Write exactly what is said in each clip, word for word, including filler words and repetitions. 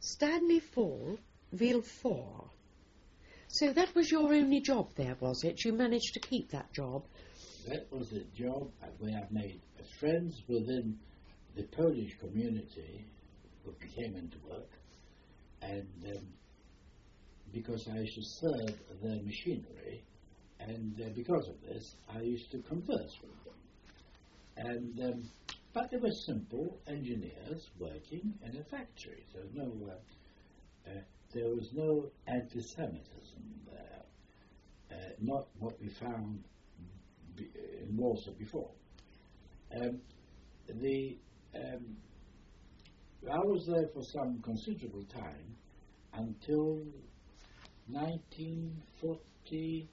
Stanley Fall, Villefort. So that was your only job there, was it? You managed to keep that job? That was a job where I made friends within the Polish community who came into work, and um, because I used to serve their machinery, and uh, because of this, I used to converse with them. And um, but they were simple engineers working in a factory. So no, uh, uh, there was no anti-Semitism there. Uh, not what we found b- in Warsaw before. Um, the um, I was there for some considerable time until nineteen forty,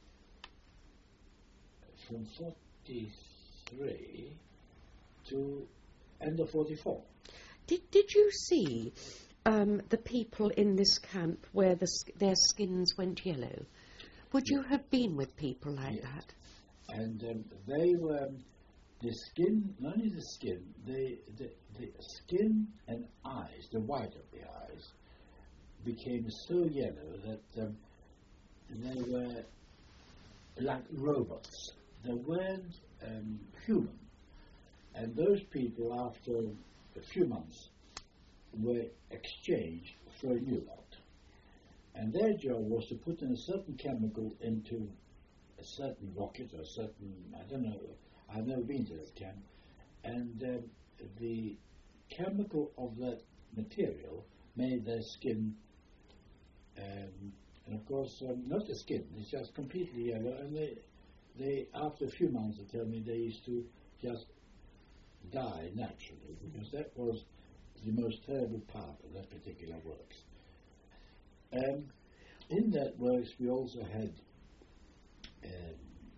from forty-three to end of forty-four. Did Did you see um, the people in this camp where the, their skins went yellow? Would you have been with people like Yes. that? And um, they were, um, the skin, not only the skin, the, the, the skin and eyes, the white of the eyes, became so yellow that um, they were like robots. They weren't um, human. And those people, after a few months, were exchanged for a new lot. And their job was to put in a certain chemical into a certain rocket or a certain, I don't know, I've never been to that camp, and uh, the chemical of that material made their skin, um, and of course, um, not the skin, it's just completely yellow, and they, they, after a few months, they tell me they used to just die naturally, because that was the most terrible part of that particular works. Um, in that works, we also had um,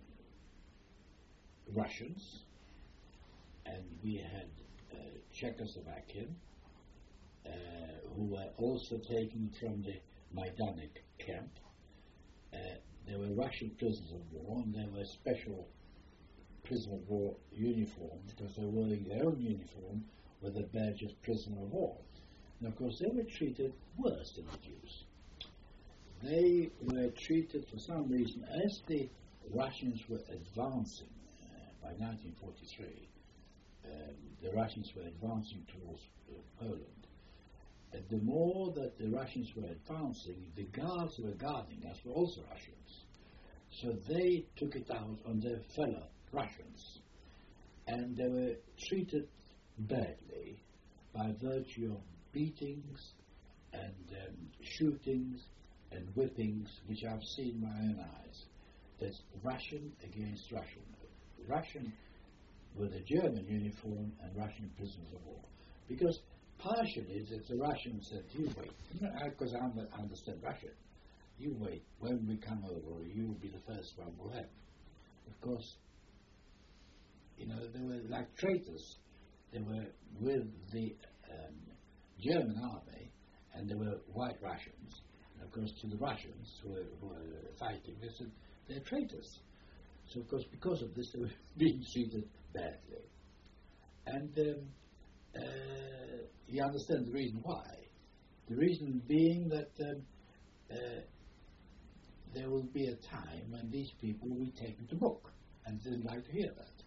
Russians, and we had uh, Czechoslovakian, uh, who were also taken from the Majdanek camp. Uh, there were Russian prisoners of war, and there were special prisoner of war uniforms, because they were wearing their own uniform with a badge of prisoner of war. And of course, they were treated worse than the Jews. They were treated, for some reason, as the Russians were advancing uh, by nineteen forty-three, um, the Russians were advancing towards uh, Poland. And the more that the Russians were advancing, the guards who were guarding us were also Russians. So they took it out on their fellow Russians. And they were treated badly by virtue of beatings and um, shootings and whippings, which I've seen with my own eyes. There's Russian against Russian. Russian with a German uniform and Russian prisoners of war. Because partially it's the Russians said, you wait, because I understand Russian, you wait, when we come over, you will be the first one we'll have. Of course, you know, they were like traitors. They were with the um, German army, and they were white Russians. And of course, to the Russians who were, who were fighting, they said, they're traitors. So, of course, because of this, they were being treated badly. And um, uh, you understand the reason why. The reason being that um, uh, there will be a time when these people will be taken to book, and they didn't like to hear that.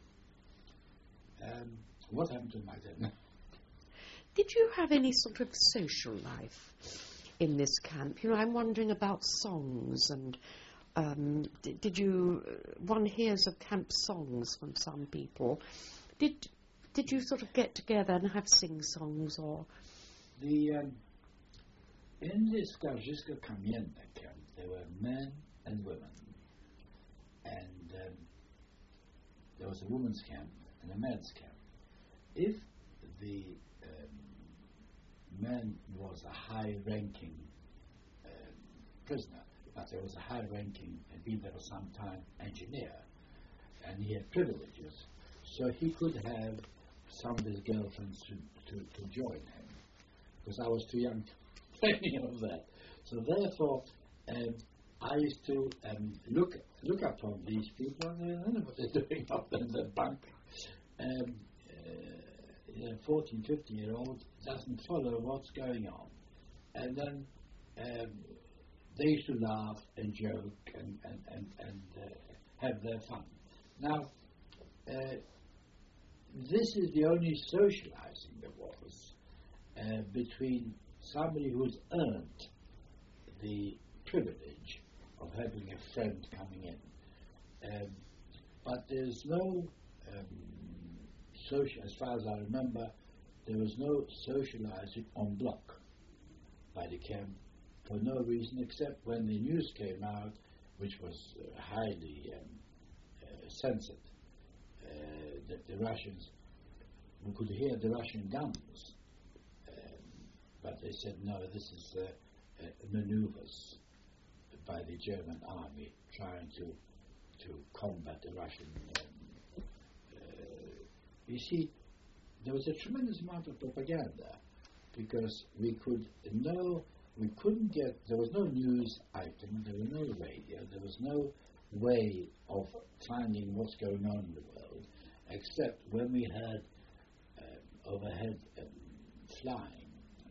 Um, what happened to them, I don't know. Did you have any sort of social life in this camp? You know, I'm wondering about songs and um, did, did you, one hears of camp songs from some people. Did did you sort of get together and have sing-songs or? The, um, in the Skarżyska Kamienna camp, there were men and women. And um, there was a women's camp and a men's camp. If the um, man was a high-ranking um, prisoner, but there was a high-ranking, had been there for some time, engineer, and he had privileges, so he could have some of his girlfriends to, to, to join him, because I was too young to play any of that. So therefore, um, I used to um, look look upon these people, and I don't know what they're doing up in the bunk. Um, uh, a fourteen, fifteen year old doesn't follow what's going on. and then um, they used to laugh and joke and, and, and, and uh, have their fun. Now, uh, this is the only socializing there was uh, between somebody who's earned the privilege of having a friend coming in. Um, but there's no um, social, as far as I remember, there was no socializing en bloc by the camp for no reason except when the news came out, which was uh, highly um, uh, censored, uh, that the Russians, we could hear the Russian guns, um, but they said, no, this is uh, uh, maneuvers by the German army trying to to combat the Russian. Um, uh, you see, there was a tremendous amount of propaganda because we could know, we couldn't get, there was no news item, there was no radio, there was no way of finding what's going on in the world, except when we had uh, overhead um, flying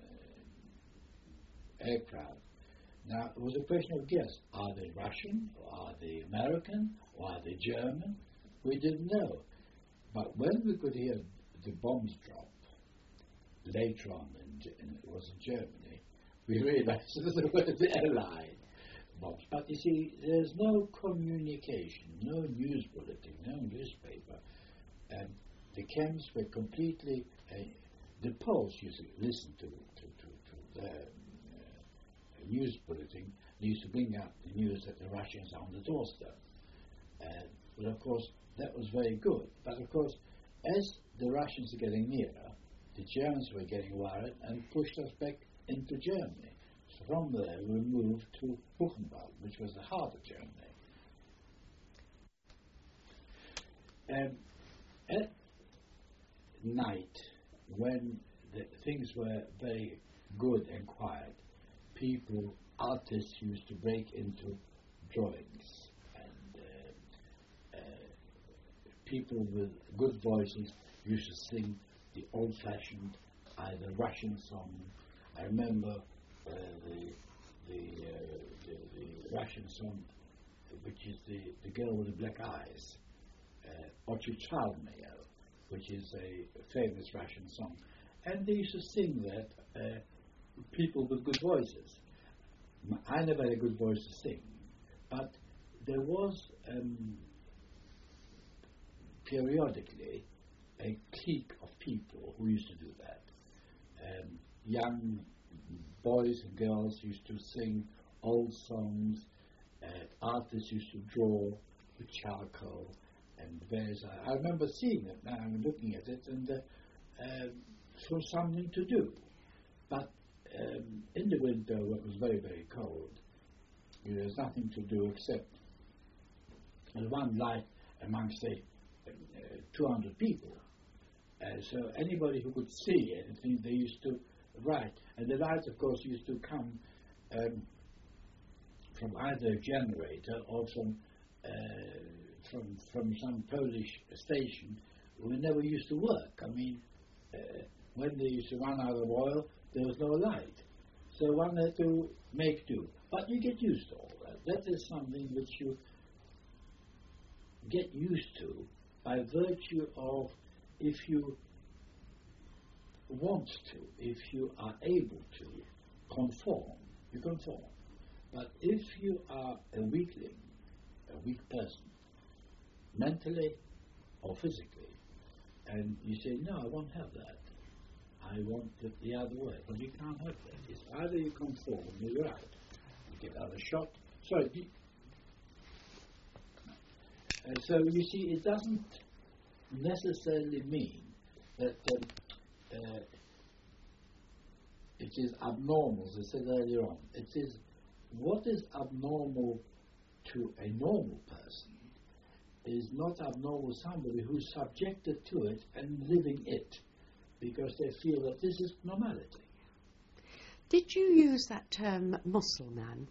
uh, aircraft. Now, it was a question of guess. Are they Russian, or are they American, or are they German? We didn't know. But when we could hear the bombs drop, later on, in, in, it was in Germany, we realized that they were the Allied bombs. But you see, there's no communication, no news bulletin, no newspaper. And the camps were completely, uh, the Poles used to listen to, to, to, to their news bulletin. They used to bring out the news that the Russians are on the doorstep. Uh, but of course, that was very good. But of course, as the Russians are getting nearer, the Germans were getting worried and pushed us back into Germany. So from there, we moved to Buchenwald, which was the heart of Germany. Um, at night, when the things were very good and quiet, people, artists used to break into drawings, and uh, uh, people with good voices used to sing the old-fashioned, either Russian song. I remember uh, the, the, uh, the, the Russian song, which is the, the girl with the black eyes, uh, Ochi Chalmayo, which is a famous Russian song. And they used to sing that, uh, people with good voices. I never had a good voice to sing, but there was um, periodically a clique of people who used to do that. Um, young boys and girls used to sing old songs, uh, artists used to draw with charcoal and various. I remember seeing it now and looking at it, and uh, uh, it was something to do. But Um, in the winter, when it was very, very cold, you know, there's nothing to do except one light amongst, say, uh, two hundred people. Uh, so anybody who could see anything, they used to write. And the lights, of course, used to come um, from either a generator or from, uh, from, from some Polish station who never used to work. I mean, uh, when they used to run out of oil, there was no light. So one had to make do. But you get used to all that. That is something which you get used to by virtue of if you want to, if you are able to conform, you conform. But if you are a weakling, a weak person, mentally or physically, and you say, no, I won't have that. I want it the other way. But you can't have that. It's either you conform or you're out. You get either shot. Sorry. You, uh, so you see, it doesn't necessarily mean that um, uh, it is abnormal, as I said earlier on. It is what is abnormal to a normal person is not abnormal to somebody who's subjected to it and living it, because they feel that this is normality. Did you use that term Musselman?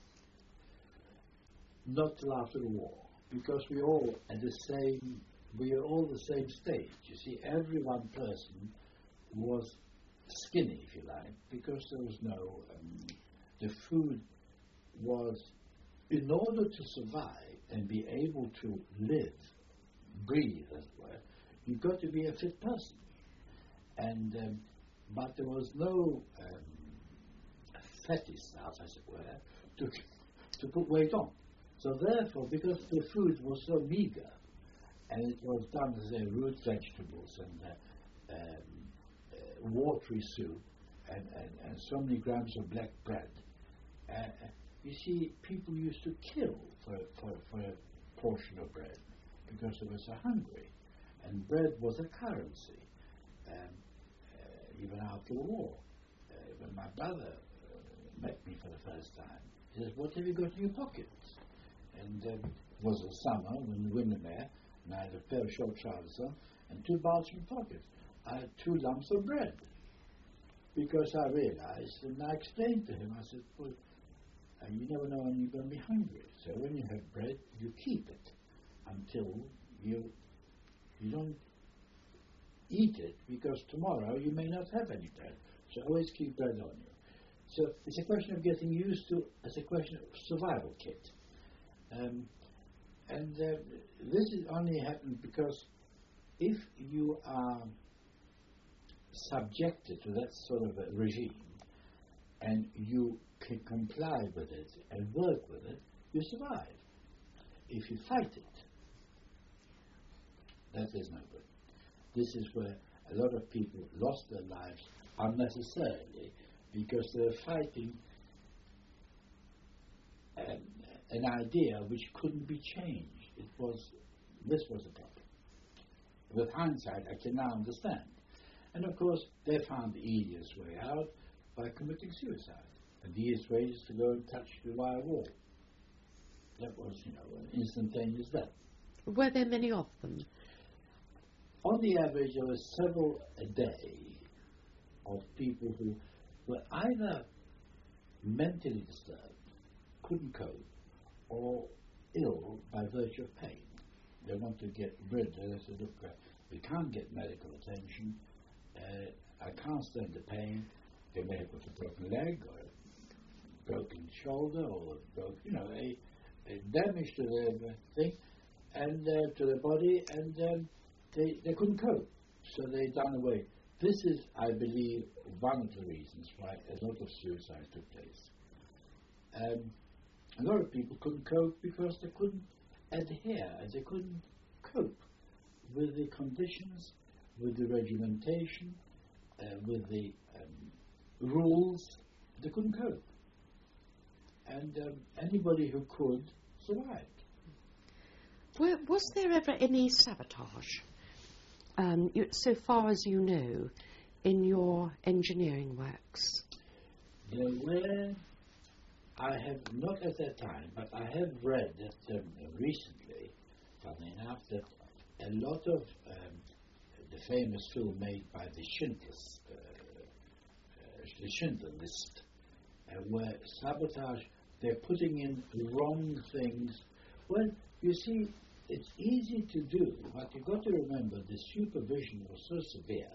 Not till after the war, because we all at the same, we are all the same stage. You see, every one person was skinny, if you like, because there was no, um, the food was, in order to survive and be able to live, breathe, as it were, you've got to be a fit person. And, um, but there was no um, fatty stuff, as it were, to, to put weight on. So therefore, because the food was so meager, and it was done as a root vegetables and uh, um, uh, watery soup, and, and, and so many grams of black bread, uh, you see, people used to kill for, for, for a portion of bread because they were so hungry. And bread was a currency, um, uh, even after the war. Uh, when my brother uh, met me for the first time, he says, "What have you got in your pockets?" And um, it was a summer when the Windermere, and I had a pair of short trousers on and two bulging pockets. I had two lumps of bread. Because I realized, and I explained to him, I said, well, uh, you never know when you're going to be hungry. So when you have bread, you keep it until you you don't eat it, because tomorrow you may not have any bread. So always keep bread on you. So it's a question of getting used to, it's a question of survival kit. Um, and uh, this is only happened because if you are subjected to that sort of a regime and you can comply with it and work with it, you survive. If you fight it, that is no good. This is where a lot of people lost their lives unnecessarily because they're fighting an, an idea which couldn't be changed. It was, this was the problem. With hindsight, I can now understand. And of course, they found the easiest way out by committing suicide. And the easiest way is to go and touch the wire wall. That was, you know, an instantaneous death. Were there many of them? On the average, there were several a day of people who were either mentally disturbed, couldn't cope, or ill by virtue of pain. They want to get rid of it. They said, look, uh, we can't get medical attention. Uh, I can't stand the pain. They may have got a broken leg or a broken shoulder or a broken, you know, a, a damage to their uh, thing and uh, to their body, and um, they, they couldn't cope. So they done away. This is, I believe, one of the reasons why a lot of suicides took place. Um, a lot of people couldn't cope because they couldn't adhere, they couldn't cope with the conditions, with the regimentation, uh, with the um, rules. They couldn't cope. And um, anybody who could survived. Were, was there ever any sabotage, um, you, so far as you know, in your engineering works? There were, I have not at that time, but I have read that um, recently, funny enough, that a lot of um, the famous film made by the Schindler's, uh, uh, the Schindler List, uh, where sabotage, they're putting in wrong things. Well, you see, it's easy to do, but you've got to remember the supervision was so severe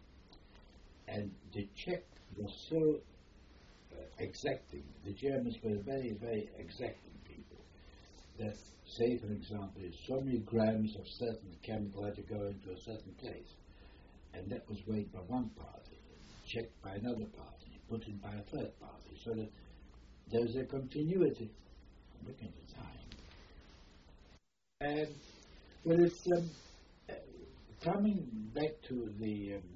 and the check was so uh, exacting. The Germans were very, very exacting people that, say, for example, so many grams of certain chemical had to go into a certain place, and that was weighed by one party, checked by another party, put in by a third party, so that there's a continuity. I'm looking at the time. And, well, it's um, uh, coming back to the um,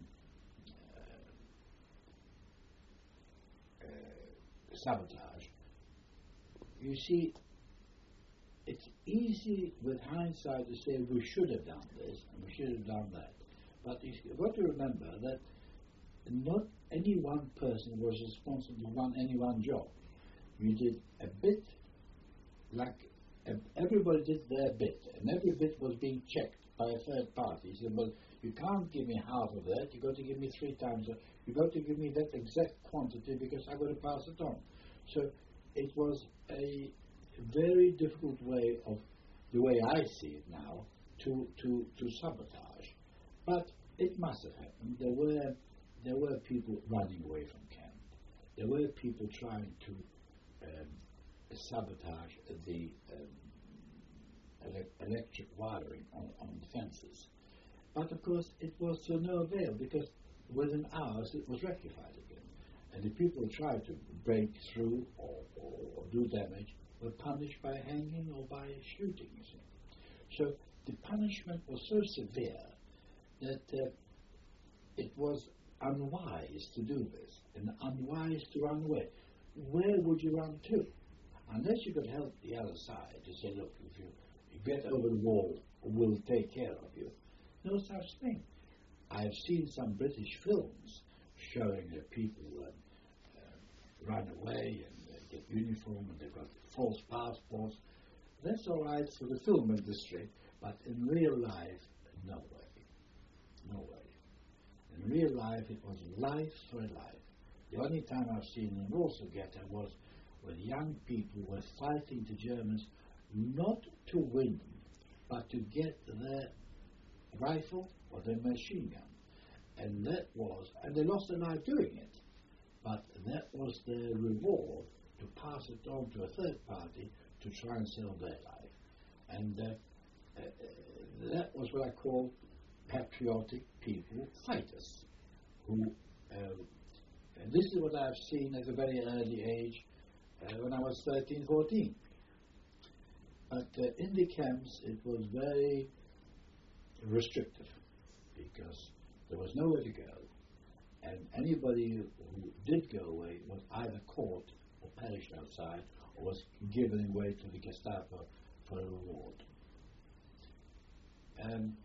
uh, uh, sabotage. You see, it's easy with hindsight to say we should have done this and we should have done that. But you've got to remember that not any one person was responsible for one, any one job. You did a bit, like uh, everybody did their bit, and every bit was being checked by a third party. He said, well, you can't give me half of that, you've got to give me three times that. You've got to give me that exact quantity because I've got to pass it on. So it was a very difficult way of, the way I see it now, to, to, to sabotage. But it must have happened. There were, there were people running away from camp. there were people trying to um, sabotage the um, ele- electric wiring on, on the fences. But of course, it was to no avail, because within hours it was rectified again. And the people who tried to break through or, or, or do damage were punished by hanging or by shooting, you see. So the punishment was so severe that uh, it was unwise to do this, and unwise to run away. Where would you run to? Unless you could help the other side to say, look, if you, you get over the wall, we'll take care of you. No such thing. I've seen some British films showing that people uh, uh, run away and uh, get uniform and they've got false passports. That's all right for the film industry, but in real life, no way. No way. In real life, it was life for life. The only time I've seen them also get it was when young people were fighting the Germans not to win, but to get their rifle or their machine gun. And that was, and they lost their life doing it, but that was their reward to pass it on to a third party to try and sell their life. And uh, uh, that was what I call patriotic people fighters, who, uh, and this is what I've seen at a very early age uh, when I was thirteen, fourteen. But uh, in the camps it was very restrictive, because there was nowhere to go, and anybody who did go away was either caught or perished outside, or was given away to the Gestapo for a reward. Um,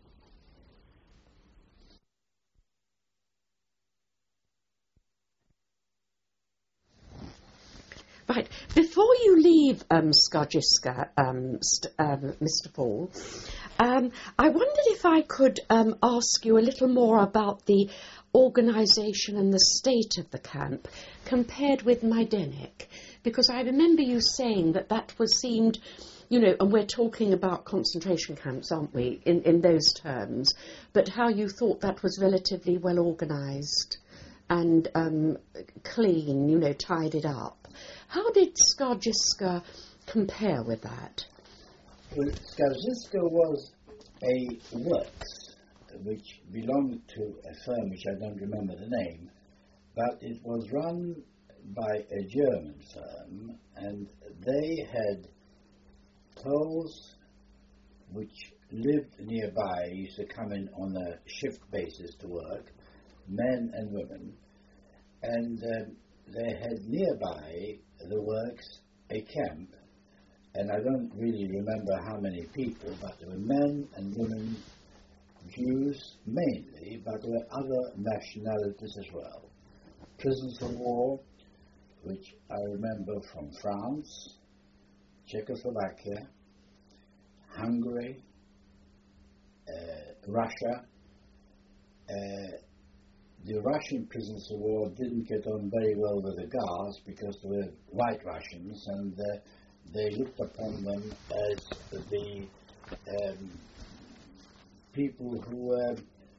Right. Before you leave um, Skaržiska, um, st- um, Mister Fall, um, I wondered if I could um, ask you a little more about the organisation and the state of the camp compared with Majdanek, because I remember you saying that that was seemed, you know, and we're talking about concentration camps, aren't we, in, in those terms, but how you thought that was relatively well organised and um, clean, you know, tidied up. How did Skaržiska compare with that? Well, Skaržiska was a works which belonged to a firm which I don't remember the name, but it was run by a German firm, and they had Poles which lived nearby, used to come in on a shift basis to work, men and women, and um, they had nearby the works a camp, and I don't really remember how many people, but there were men and women, Jews mainly, but there were other nationalities as well. Prisoners of war, which I remember from France, Czechoslovakia, Hungary, uh, Russia. Uh, The Russian prisoners of war didn't get on very well with the Guards because they were white Russians, and uh, they looked upon them as the um, people who were,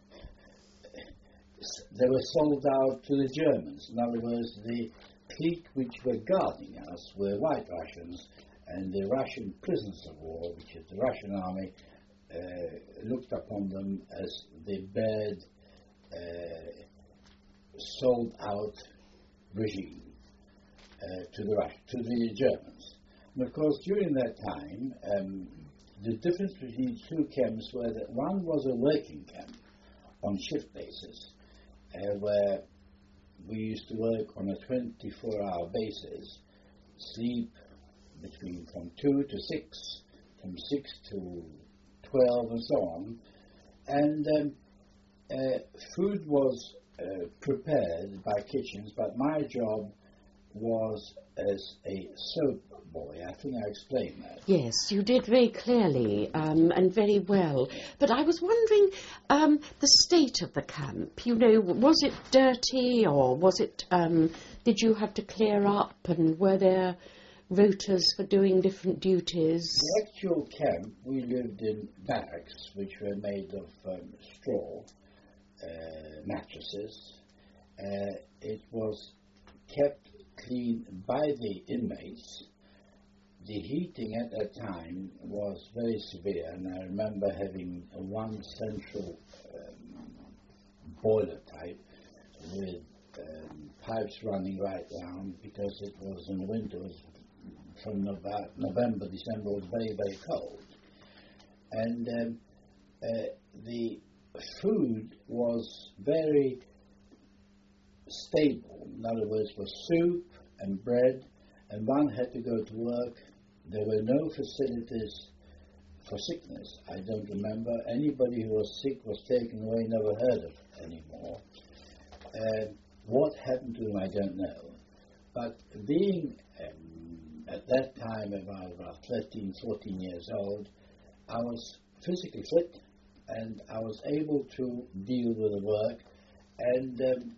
they were sold out to the Germans. In other words, the clique which were guarding us were white Russians, and the Russian prisoners of war, which is the Russian army, uh, looked upon them as the bad uh, sold out regime uh, to the Rus- to the Germans. And of course, during that time, um, the difference between two camps were that one was a working camp on shift basis, uh, where we used to work on a twenty-four hour basis, sleep between from two to six, from six to twelve, and so on, and um, uh, food was Uh, prepared by kitchens, but my job was as a soap boy. I think I explained that. Yes, you did very clearly um, and very well. But I was wondering um, the state of the camp. You know, was it dirty, or was it? Um, did you have to clear up, and were there rotas for doing different duties? The actual camp, we lived in barracks, which were made of um, straw. Uh, mattresses. Uh, it was kept clean by the inmates. The heating at that time was very severe, and I remember having a one central um, boiler type with um, pipes running right down, because it was in the winter, it was from Nov- November, December, it was very, very cold. And um, uh, the food was very stable. In other words, was soup and bread, and one had to go to work. There were no facilities for sickness. I don't remember. Anybody who was sick was taken away, never heard of anymore. Uh, what happened to them, I don't know. But being um, at that time about, about thirteen, fourteen years old, I was physically fit, and I was able to deal with the work. And um,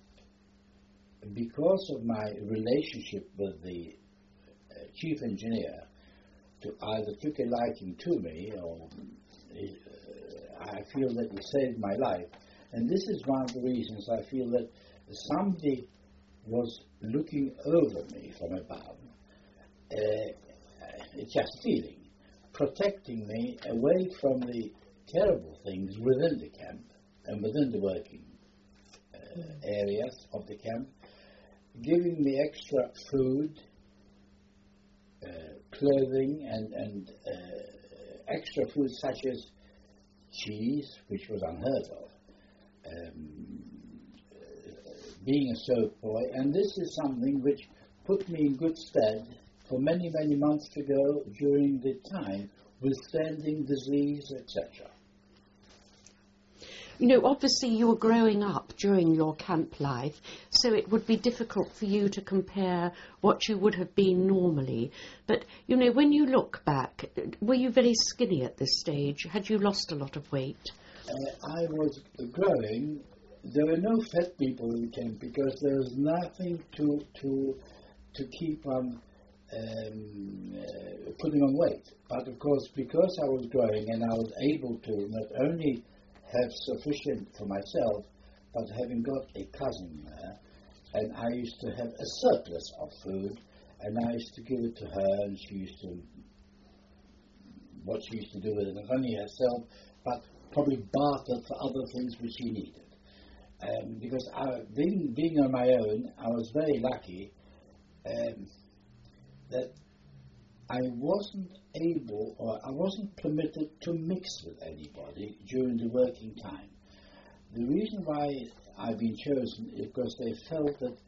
because of my relationship with the uh, chief engineer, to either took a liking to me, or uh, I feel that he saved my life. And this is one of the reasons I feel that somebody was looking over me from above. Uh, it's just feeling, protecting me away from the terrible things within the camp and within the working uh, areas of the camp, giving me extra food, uh, clothing, and, and uh, extra food such as cheese, which was unheard of, um, uh, being a soap boy. And this is something which put me in good stead for many, many months to go during the time, withstanding disease, et cetera. You know, obviously you were growing up during your camp life, so it would be difficult for you to compare what you would have been normally. But, you know, when you look back, were you very skinny at this stage? Had you lost a lot of weight? Uh, I was growing. There were no fat people in camp because there was nothing to to to keep on um, uh, putting on weight. But, of course, because I was growing and I was able to not only have sufficient for myself, but having got a cousin there, and I used to have a surplus of food, and I used to give it to her, and she used to, what she used to do with it, not only herself, but probably barter for other things which she needed. Um, because I, being, being on my own, I was very lucky um, that I wasn't able, or I wasn't permitted to mix with anybody during the working time. The reason why I've been chosen is because they felt that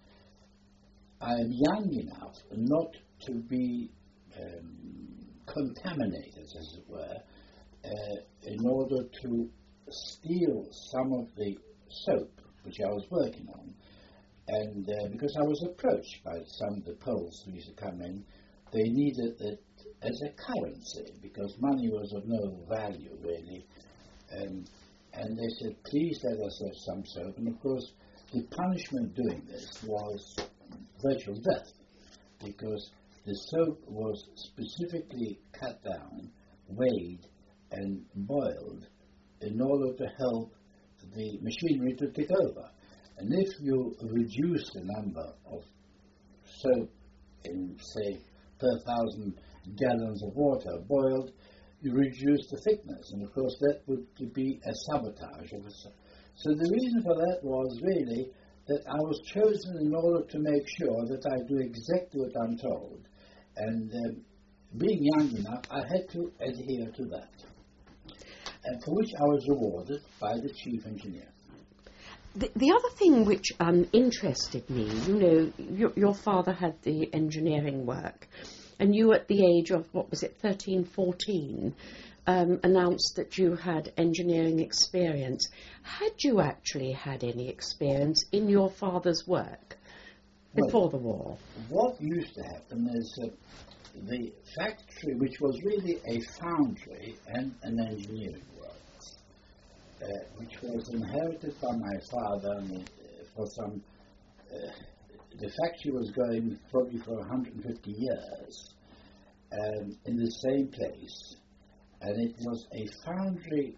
I am young enough not to be um, contaminated, as it were, uh, in order to steal some of the soap which I was working on. And uh, because I was approached by some of the Poles who used to come in, they needed it as a currency because money was of no value really. Um, and they said, please let us have some soap. And of course, the punishment doing this was virtual death because the soap was specifically cut down, weighed, and boiled in order to help the machinery to take over. And if you reduce the number of soap in, say, per thousand gallons of water boiled, you reduce the thickness, and of course that would be a sabotage of it. So the reason for that was really that I was chosen in order to make sure that I do exactly what I'm told, and um, being young enough, I had to adhere to that, and for which I was rewarded by the chief engineer. The, the other thing which um, interested me, you know, your, your father had the engineering work, and you at the age of, what was it, thirteen, fourteen, um, announced that you had engineering experience. Had you actually had any experience in your father's work before well, the war? What used to happen is uh, the factory, which was really a foundry and an engineering work, Uh, which was inherited by my father and, uh, for some, uh, the factory was going probably for one hundred fifty years um, in the same place, and it was a foundry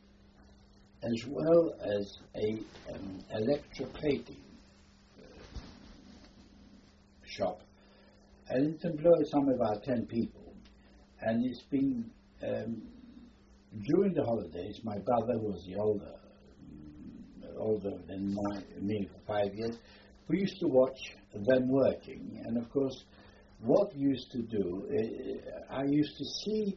as well as a um, electroplating uh, shop. And it employed some about ten people. And it's been, um, during the holidays, my brother was the older, older than my, me for five years. We used to watch them working. And of course, what we used to do, uh, I used to see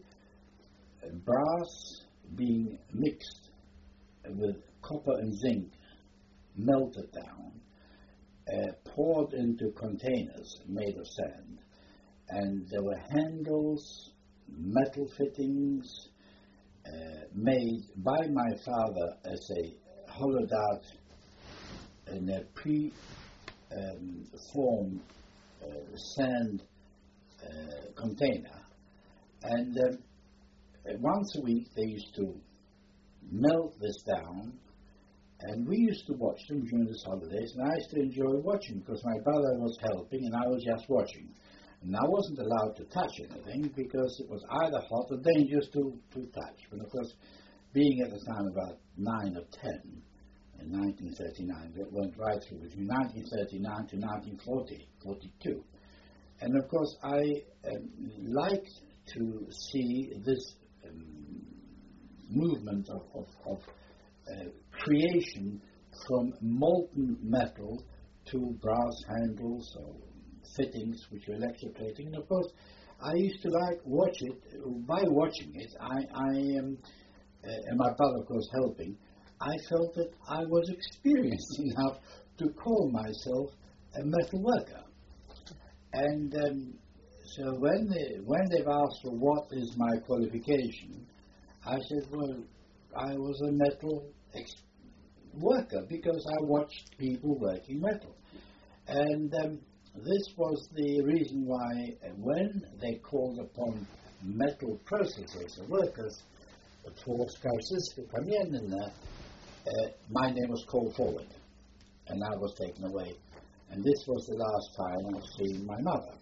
brass being mixed with copper and zinc, melted down, uh, poured into containers made of sand, and there were handles, metal fittings, uh, made by my father as a hollowed out in a pre um, formed uh, sand uh, container, and um, once a week they used to melt this down, and we used to watch them during the holidays, and I used to enjoy watching because my brother was helping and I was just watching. And I wasn't allowed to touch anything because it was either hot or dangerous to, to touch. But of course, being at the time about nine or ten in nineteen thirty-nine, that went right through between nineteen thirty-nine to nineteen forty, forty-two. And of course, I um, liked to see this um, movement of, of, of uh, creation from molten metal to brass handles or fittings which were electroplating. And of course, I used to like watch it. By watching it, I, I um, uh, and my brother, of course, helping, I felt that I was experienced enough to call myself a metal worker. And um, so when, they, when they've asked for what is my qualification, I said, well, I was a metal ex- worker because I watched people working metal. And um, this was the reason why uh, when they called upon metal processors or workers for Skaržisko Kamienina, uh, my name was called forward and I was taken away. And this was the last time I've seen my mother.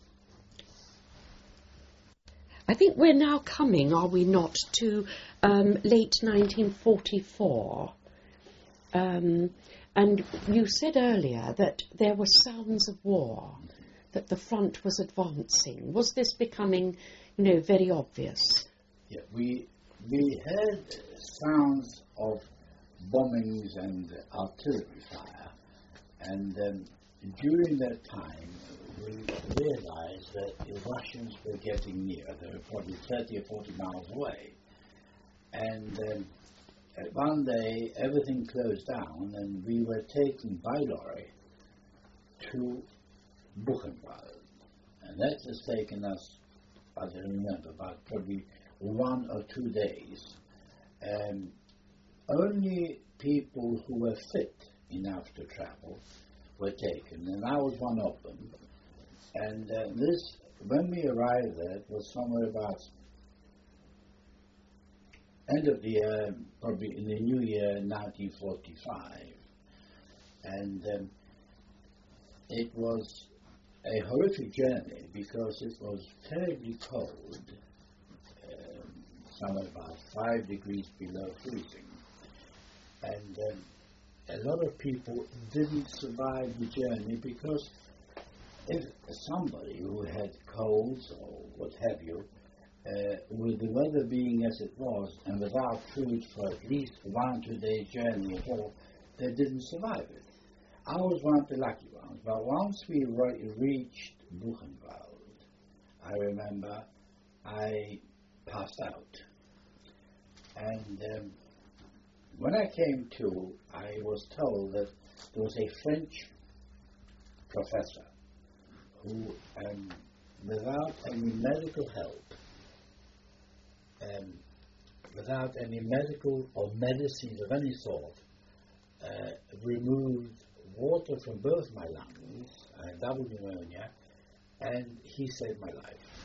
I think we're now coming, are we not, to um, late nineteen forty-four. Um, and you said earlier that there were sounds of war, that the front was advancing. Was this becoming, you know, very obvious? Yeah, we we heard sounds of bombings and artillery fire, and um, during that time we realized that the Russians were getting near. They were probably thirty or forty miles away. And um, one day everything closed down and we were taken by lorry to Buchenwald. And that has taken us, I don't remember, about probably one or two days. Um, only people who were fit enough to travel were taken, and I was one of them. And uh, this, when we arrived there, it was somewhere about end of the year, probably in the new year, nineteen forty-five. And um, it was a horrific journey because it was terribly cold, um, somewhere about five degrees below freezing. And um, a lot of people didn't survive the journey because if somebody who had colds or what have you, uh, with the weather being as it was and without food for at least one or two days journey at all, they didn't survive it. I was one of the lucky ones, but once we re- reached Buchenwald, I remember I passed out. And um, when I came to, I was told that there was a French professor who, um, without any medical help, um, without any medical or medicines of any sort, uh, removed water from both my lungs, uh, double pneumonia, and he saved my life.